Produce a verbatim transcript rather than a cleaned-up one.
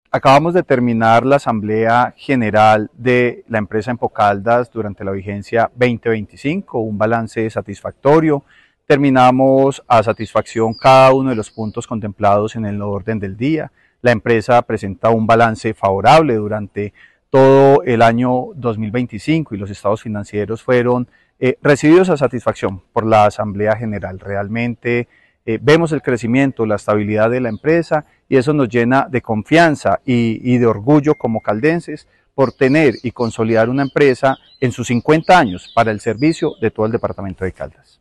Acabamos de terminar la asamblea general de la empresa Empocaldas durante la vigencia veinte veinticinco, un balance satisfactorio. Terminamos a satisfacción cada uno de los puntos contemplados en el orden del día. La empresa presenta un balance favorable durante todo el año dos mil veinticinco y los estados financieros fueron eh, recibidos a satisfacción por la asamblea general. Realmente Eh, vemos el crecimiento, la estabilidad de la empresa y eso nos llena de confianza y, y de orgullo como caldenses por tener y consolidar una empresa en sus cincuenta años para el servicio de todo el departamento de Caldas.